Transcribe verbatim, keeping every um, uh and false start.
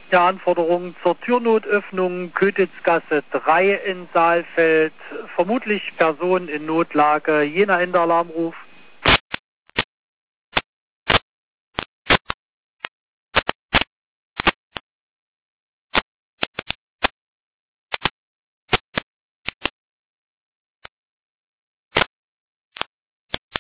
Ja, Anforderungen zur Türnotöffnung, Kötitzgasse drei in Saalfeld, vermutlich Person in Notlage, jener Ende Alarmruf.